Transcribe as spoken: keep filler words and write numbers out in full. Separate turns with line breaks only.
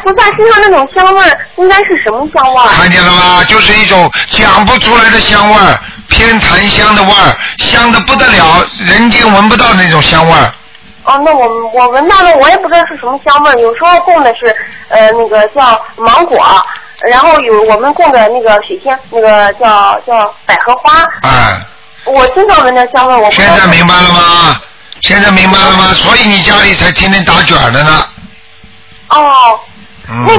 菩萨身上那种香味儿应该是什么香味儿？
看见了吗？就是一种讲不出来的香味儿，偏檀香的味儿，香的不得了，人间闻不到那种香味儿。
哦，那我我闻到了，我也不知道是什么香味儿。有时候供的是呃那个叫芒果，然后有我们供的那个水仙，那个叫叫百合花。
哎。
我经常闻到香味，我不知道。
现在明白了吗？现在明白了吗？所以你家里才天天打卷的呢。
哦。
嗯。
那